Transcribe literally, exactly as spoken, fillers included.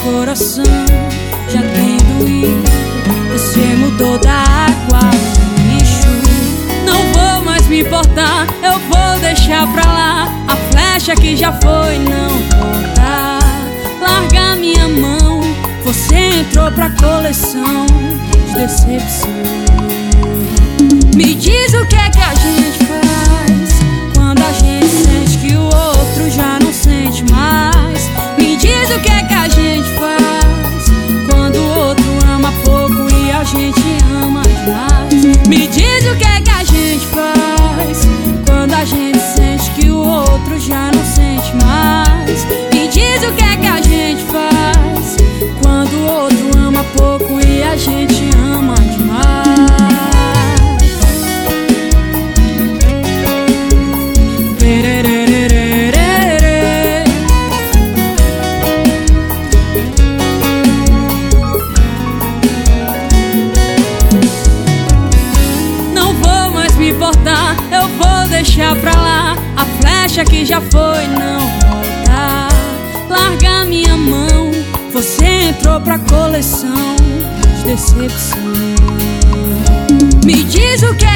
coração já tem doído. Você mudou da água pro lixo. Não vou mais me importar, eu vou deixar pra lá. A flecha que já foi não volta. Larga minha mão, você entrou pra coleção de decepção. Me diz o que é que a gente faz quando a gente sente que o outro já não sente mais. Me diz o que é que a gente faz quando o outro ama pouco e a gente ama demais. Me diz o que é que a gente faz quando a gente sente que o outro já não sente mais. Me diz o que é que a gente faz quando o outro ama pouco e a gente ama demais. Não vou mais me importar, eu vou deixar pra lá. A flecha que já foi não volta. Larga minha mão, você entrou pra coleção de decepção. Me diz o que